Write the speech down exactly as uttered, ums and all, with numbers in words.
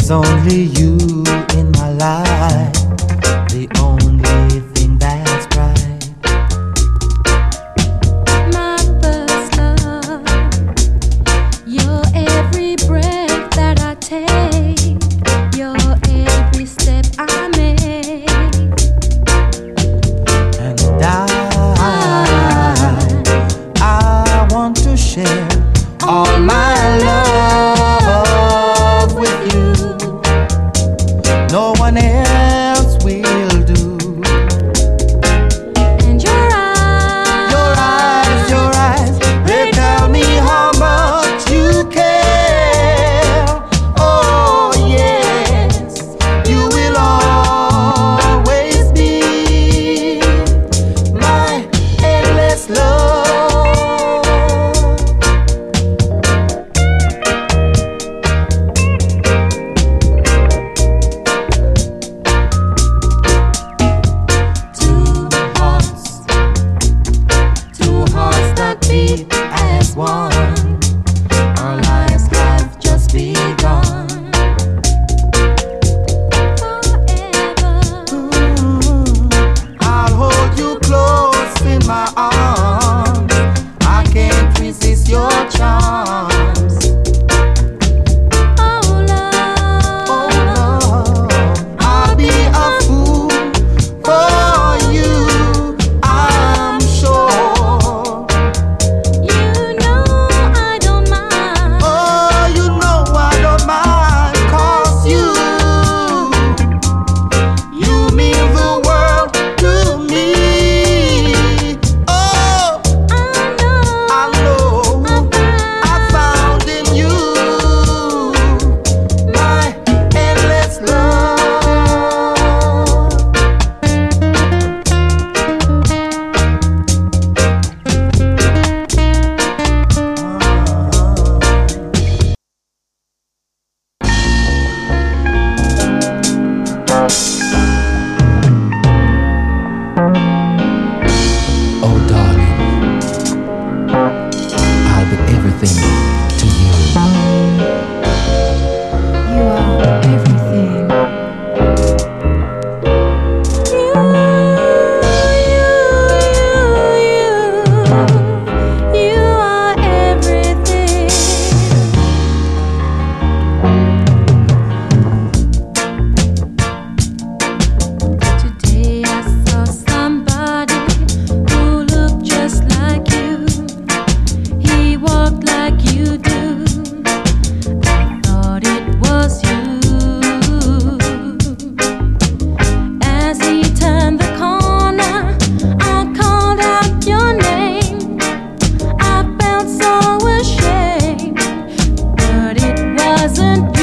There's only you in my life, the only thing that's right. My first love, you're every breath that I take, you're every step I make. And I, I want to share all my love with you. No one else will do. And your eyes, Your eyes, your eyes, they tell me how much you care. Oh yes, you will always be my endless love. two hearts, two hearts that beat as one. Our lives have just begun. Forever, I'll hold you close in my arms. I can't resist your charms. oh Oh love, Lord, I'll be a fool for you, I'm sure. you know I don't mind. Oh, you know I don't mind, 'cause you, you mean the world to me. Oh, I know, I know I found in you my endless love. Oh darling, I'll be everything to you. you are everything. You, you, you, you are everything. Today I saw somebody who looked just like you. He walked like you do. I thought it was you. As he turned the corner, I called out your name. I felt so ashamed, but it wasn't